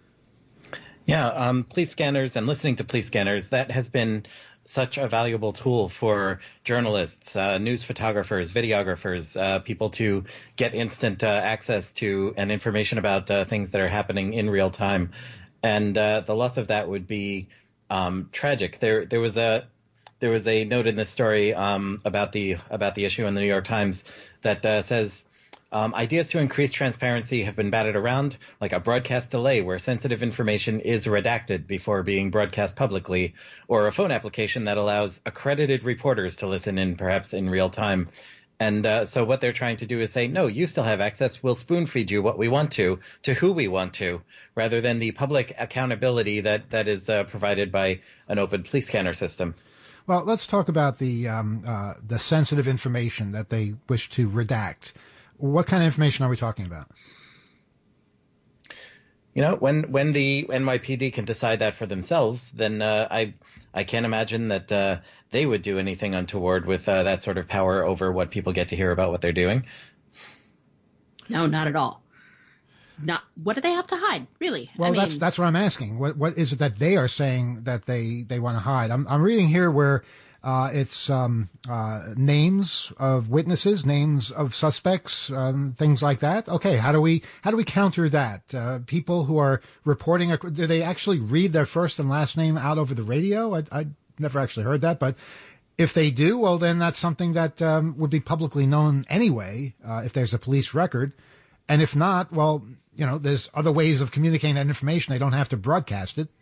Yeah, um, police scanners and listening to police scanners, that has been such a valuable tool for journalists, uh, news photographers, videographers, uh, people to get instant uh, access to and information about uh, things that are happening in real time. And uh, the loss of that would be um, tragic. There, there was a there was a note in this story um, about the about the issue in the New York Times that uh, says. Um, ideas to increase transparency have been batted around, like a broadcast delay where sensitive information is redacted before being broadcast publicly, or a phone application that allows accredited reporters to listen in perhaps in real time. And uh, so what they're trying to do is say, no, you still have access. We'll spoon feed you what we want to, to who we want to, rather than the public accountability that, that is uh, provided by an open police scanner system. Well, let's talk about the um, uh, the sensitive information that they wish to redact. What kind of information are we talking about? You know, when when the N Y P D can decide that for themselves, then uh, I I can't imagine that uh, they would do anything untoward with uh, that sort of power over what people get to hear about what they're doing. No, not at all. Not what do they have to hide, really? Well, I mean, that's that's what I'm asking. What what is it that they are saying that they they want to hide? I'm I'm reading here where uh, it's um, uh, names of witnesses, names of suspects, um, things like that. Okay, how do we how do we counter that? Uh, people who are reporting, do they actually read their first and last name out over the radio? I I never actually heard that, but if they do, well, then that's something that um, would be publicly known anyway uh, if there's a police record. And if not, well, you know, there's other ways of communicating that information. They don't have to broadcast it.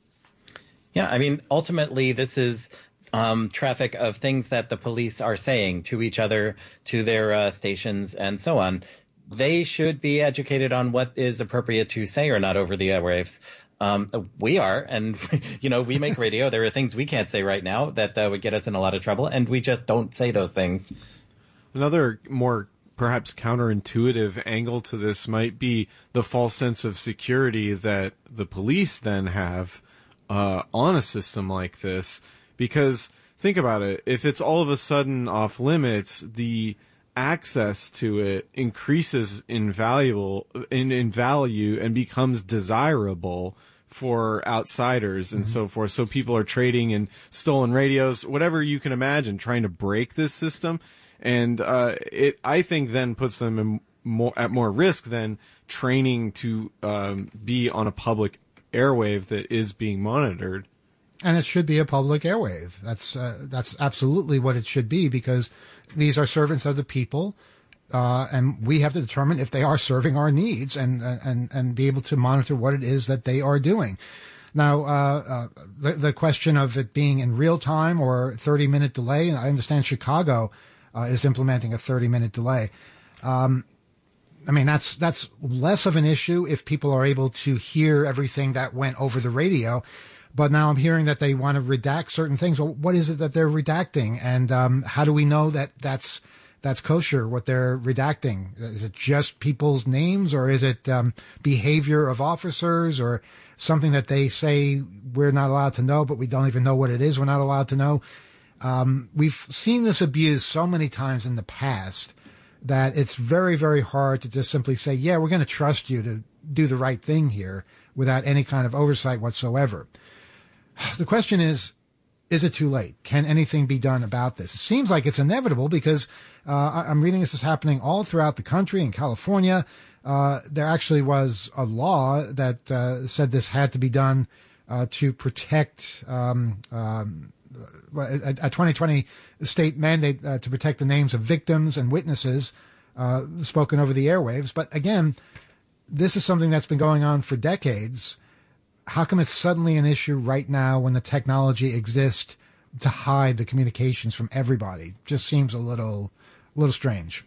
Yeah, I mean, ultimately, this is um, traffic of things that the police are saying to each other, to their uh, stations, and so on. They should be educated on what is appropriate to say or not over the airwaves. Um, we are, and, you know, we make radio. There are things we can't say right now that uh, would get us in a lot of trouble, and we just don't say those things. Another more perhaps counterintuitive angle to this might be the false sense of security that the police then have uh, on a system like this. Because think about it, if it's all of a sudden off limits, the access to it increases in valuable in, in value and becomes desirable for outsiders and mm-hmm. so forth. So people are trading in stolen radios, whatever you can imagine, trying to break this system. And uh, it, I think, then puts them in more, at more risk than training to um, be on a public airwave that is being monitored. And it should be a public airwave. That's uh, that's absolutely what it should be, because these are servants of the people, uh, and we have to determine if they are serving our needs and and and be able to monitor what it is that they are doing. Now, uh, uh, the the question of it being in real time or thirty minute delay, and I understand Chicago Uh, is implementing a thirty minute delay. Um, I mean, that's that's less of an issue if people are able to hear everything that went over the radio. But now I'm hearing that they want to redact certain things. Well, what is it that they're redacting? And um, how do we know that that's that's kosher, what they're redacting? Is it just people's names, or is it um, behavior of officers, or something that they say we're not allowed to know, but we don't even know what it is we're not allowed to know? Um, we've seen this abuse so many times in the past that it's very, very hard to just simply say, yeah, we're going to trust you to do the right thing here without any kind of oversight whatsoever. The question is, is it too late? Can anything be done about this? It seems like it's inevitable, because uh, I'm reading this is happening all throughout the country. In California, uh, there actually was a law that uh, said this had to be done uh, to protect um, um A, a twenty twenty state mandate uh, to protect the names of victims and witnesses uh, spoken over the airwaves. But again, this is something that's been going on for decades. How come it's suddenly an issue right now when the technology exists to hide the communications from everybody? Just seems a little, a little strange.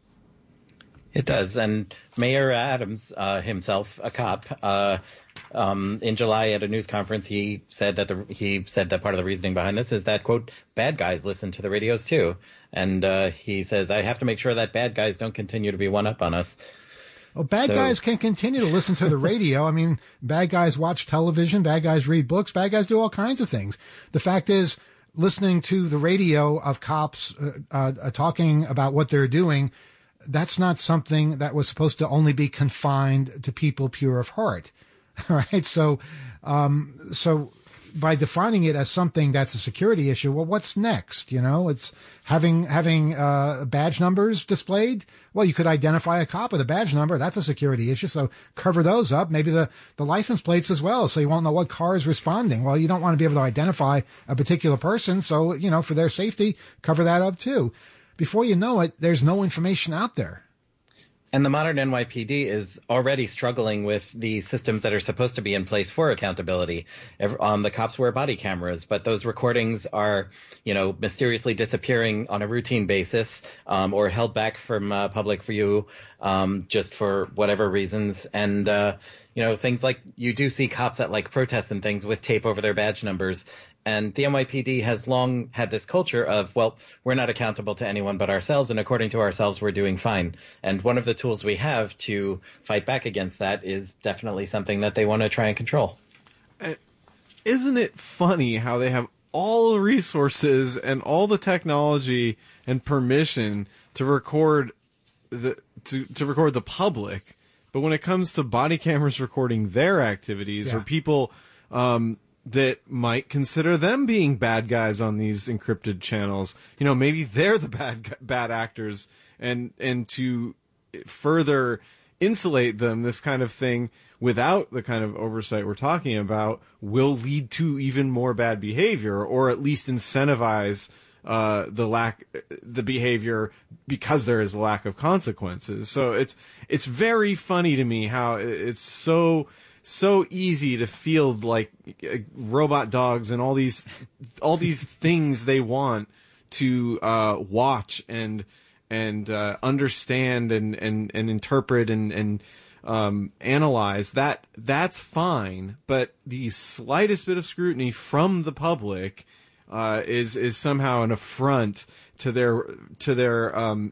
It does. And Mayor Adams uh, himself, a cop, uh, um, in July at a news conference, he said that the he said that part of the reasoning behind this is that, quote, bad guys listen to the radios too. And uh, he says, I have to make sure that bad guys don't continue to be one up on us. Well, bad so, guys can continue to listen to the radio. I mean, bad guys watch television, bad guys read books, bad guys do all kinds of things. The fact is, listening to the radio of cops uh, uh, talking about what they're doing, that's not something that was supposed to only be confined to people pure of heart. All right. So, um, so by defining it as something that's a security issue, well, what's next? You know, it's having, having, uh, badge numbers displayed. Well, you could identify a cop with a badge number. That's a security issue. So cover those up. Maybe the, the license plates as well. So you won't know what car is responding. Well, you don't want to be able to identify a particular person. So, you know, for their safety, cover that up too. Before you know it, there's no information out there. And the modern N Y P D is already struggling with the systems that are supposed to be in place for accountability. Um, the cops wear body cameras, but those recordings are, you know, mysteriously disappearing on a routine basis, um, or held back from uh, public view, um, just for whatever reasons. And, uh, you know, things like you do see cops at like protests and things with tape over their badge numbers. And the N Y P D has long had this culture of, well, we're not accountable to anyone but ourselves, and according to ourselves, we're doing fine. And one of the tools we have to fight back against that is definitely something that they want to try and control. Uh, isn't it funny how they have all the resources and all the technology and permission to record the to, to record the public, but when it comes to body cameras recording their activities, Yeah. or people um, that might consider them being bad guys on these encrypted channels, you know, maybe they're the bad gu- bad actors, and and to further insulate them, this kind of thing, without the kind of oversight we're talking about, will lead to even more bad behavior, or at least incentivize uh, the lack, the behavior, because there is a lack of consequences. So it's, it's very funny to me how it's so, so easy to field like robot dogs and all these, all these things they want to, uh, watch and, and, uh, understand and, and, and interpret and, and, um, analyze. That, that's fine. But the slightest bit of scrutiny from the public, uh, is, is somehow an affront to their, to their, um,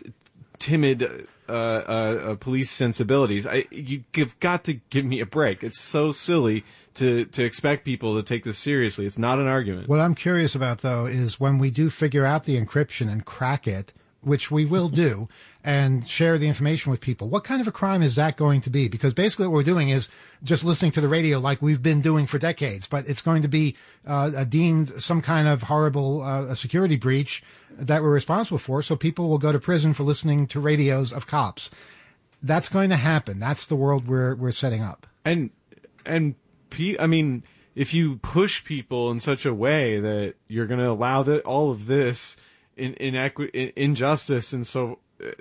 timid, uh, uh, uh, police sensibilities. I, you've got to give me a break. It's so silly to, to expect people to take this seriously. It's not an argument. What I'm curious about, though, is when we do figure out the encryption and crack it, which we will do, and share the information with people, what kind of a crime is that going to be? Because basically what we're doing is just listening to the radio like we've been doing for decades, but it's going to be uh, deemed some kind of horrible uh, security breach that we're responsible for, so people will go to prison for listening to radios of cops. That's going to happen. That's the world we're we're setting up. And, and pe- I mean, if you push people in such a way that you're going to allow the, all of this in, inequi- in, injustice, and so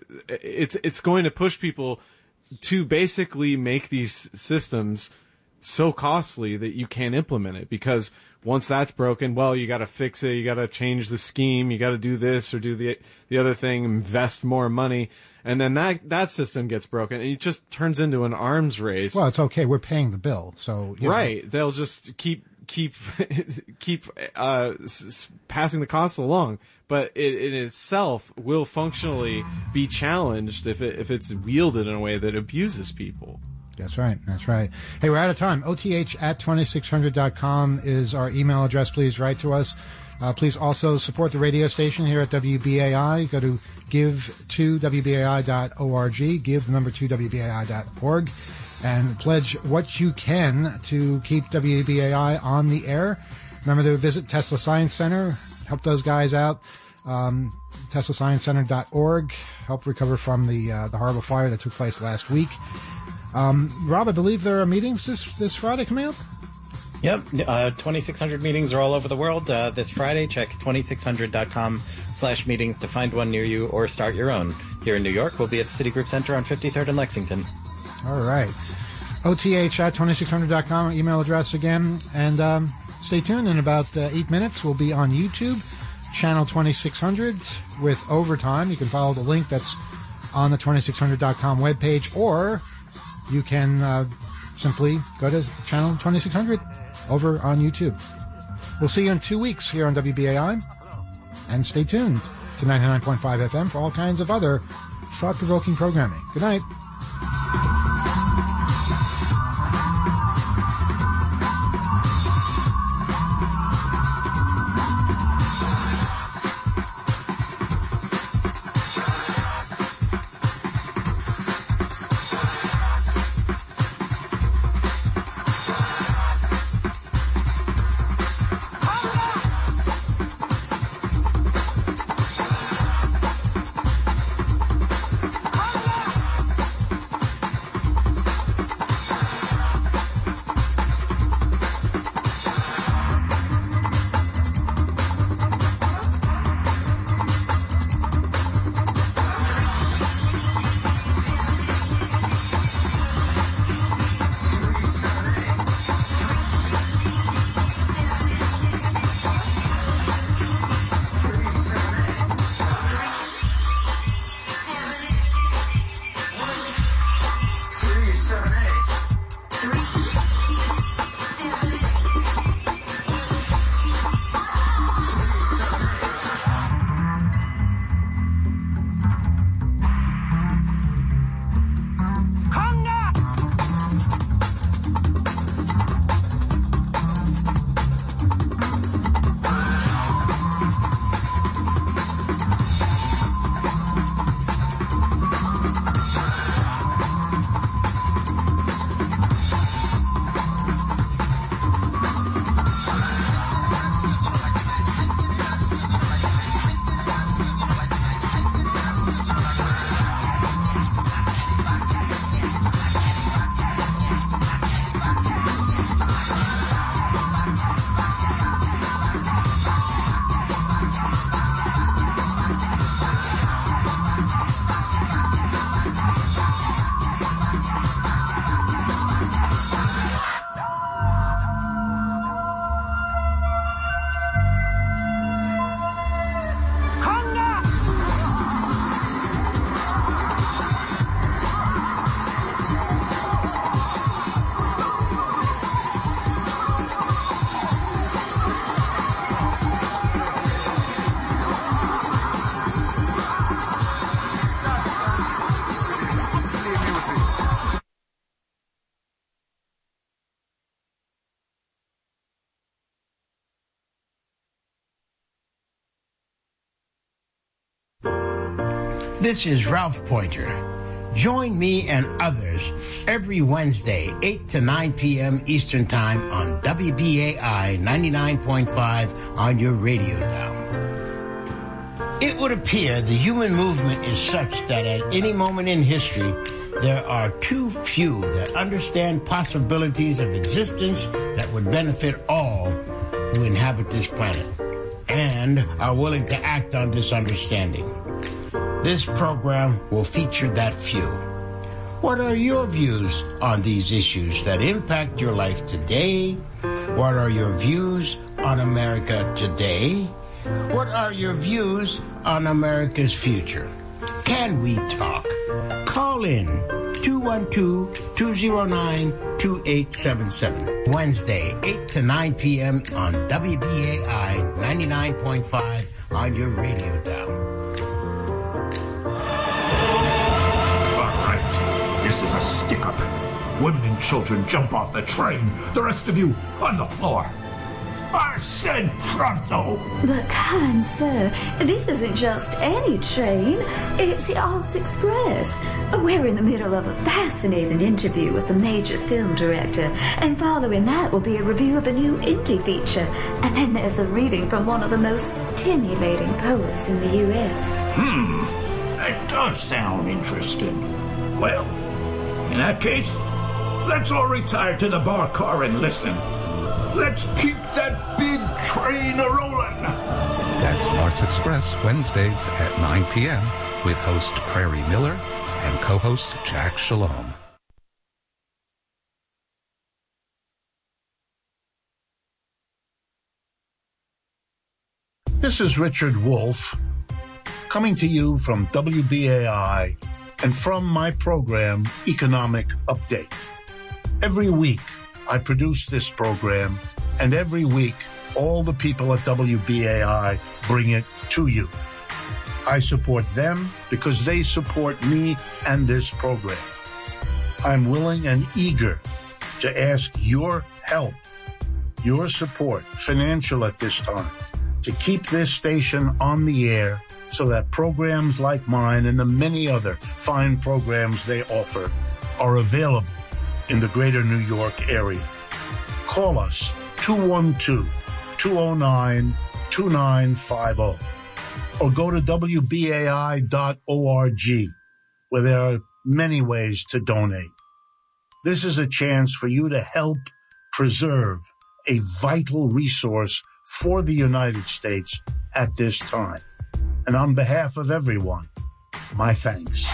it's it's going to push people to basically make these systems so costly that you can't implement it, because once that's broken, well, you got to fix it, you got to change the scheme, you got to do this or do the the other thing, invest more money, and then that that system gets broken, and it just turns into an arms race. Well, it's okay. We're paying the bill, so you right. know. They'll just keep keep keep uh, s- passing the costs along, but it in itself will functionally be challenged if it if it's wielded in a way that abuses people. That's right. That's right. Hey, we're out of time. O T H at twenty-six hundred dot com is our email address. Please write to us. Uh, please also support the radio station here at W B A I. Go to give to W B A I dot org, give the number to W B A I dot org, and pledge what you can to keep W B A I on the air. Remember to visit Tesla Science Center. Help those guys out. Um, Tesla Science Center dot org. Help recover from the uh, the horrible fire that took place last week. Um, Rob, I believe there are meetings this, this Friday coming up? Yep. Uh, twenty-six hundred meetings are all over the world. Uh, this Friday, check twenty-six hundred dot com slash meetings to find one near you or start your own. Here in New York, we'll be at the Citigroup Center on fifty-third and Lexington. All right. O T H at twenty-six hundred dot com, email address again. And um, stay tuned. In about uh, eight minutes, we'll be on YouTube, channel twenty-six hundred with Overtime. You can follow the link that's on the twenty-six hundred dot com webpage, or you can uh, simply go to channel twenty-six hundred over on YouTube. We'll see you in two weeks here on W B A I. And stay tuned to ninety-nine point five F M for all kinds of other thought-provoking programming. Good night. This is Ralph Pointer. Join me and others every Wednesday, eight to nine p.m. Eastern Time on W B A I ninety-nine point five on your radio dial. It would appear the human movement is such that at any moment in history, there are too few that understand possibilities of existence that would benefit all who inhabit this planet and are willing to act on this understanding. This program will feature that few. What are your views on these issues that impact your life today? What are your views on America today? What are your views on America's future? Can we talk? Call in two one two, two oh nine, two eight seven seven. Wednesday, eight to nine p.m. on W B A I ninety-nine point five on your radio dial. All right, this is a stick-up. Women and children jump off the train. The rest of you on the floor. I said pronto. But kind sir, this isn't just any train. It's the Arts Express. We're in the middle of a fascinating interview with a major film director, and following that will be a review of a new indie feature. And then there's a reading from one of the most stimulating poets in the U S Hmm, that does sound interesting. Well, in that case, let's all retire to the bar car and listen. Let's keep that big train a-rolling. That's Arts Express, Wednesdays at nine p.m. with host Prairie Miller and co-host Jack Shalom. This is Richard Wolf, coming to you from W B A I and from my program, Economic Update. Every week, I produce this program, and every week, all the people at W B A I bring it to you. I support them because they support me and this program. I'm willing and eager to ask your help, your support, financial at this time, to keep this station on the air so that programs like mine and the many other fine programs they offer are available in the greater New York area. Call us two one two, two oh nine, two nine five oh or go to W B A I dot org where there are many ways to donate. This is a chance for you to help preserve a vital resource for the United States at this time. And on behalf of everyone, my thanks.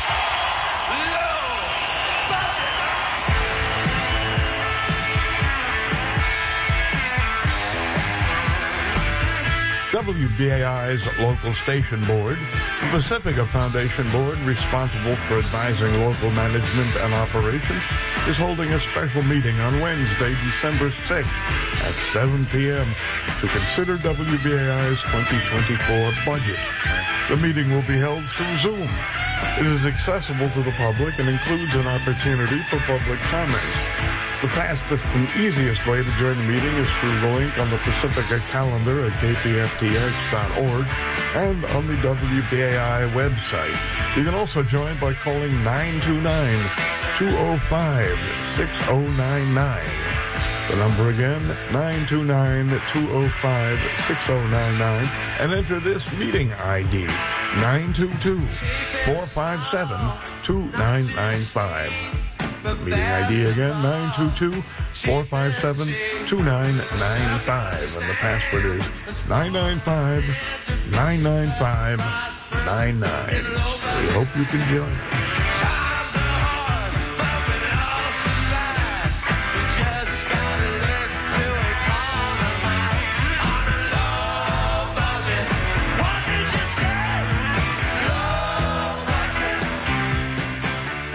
W B A I's local station board, the Pacifica Foundation Board, responsible for advising local management and operations, is holding a special meeting on Wednesday, December sixth at seven p.m. to consider W B A I's twenty twenty-four budget. The meeting will be held through Zoom. It is accessible to the public and includes an opportunity for public comment. The fastest and easiest way to join the meeting is through the link on the Pacifica calendar at k p f t x dot org and on the W B A I website. You can also join by calling nine two nine, two oh five, six oh nine nine. The number again, nine two nine, two oh five, six oh nine nine, and enter this meeting I D, nine two two, four five seven, two nine nine five. Meeting I D again, nine two two, four five seven, two nine nine five. And the password is nine nine five, nine nine five, nine nine. We hope you can join us.